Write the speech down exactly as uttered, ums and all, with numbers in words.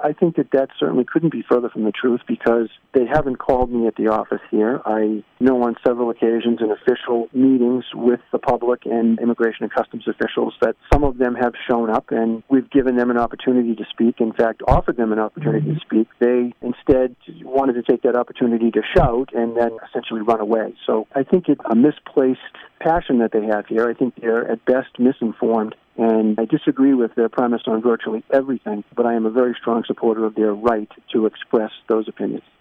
I think that that certainly couldn't be further from the truth because they haven't called me at the office here. I know on several occasions in official meetings with the public and Immigration and Customs officials that some of them have shown up and we've given them an opportunity to speak, in fact, offered them an opportunity to speak. They instead wanted to take that opportunity to shout and then essentially run away. So I think it's a misplaced passion that they have here. I think they're at best misinformed, and I disagree with their premise on virtually everything, but I am a very strong supporter of their right to express those opinions.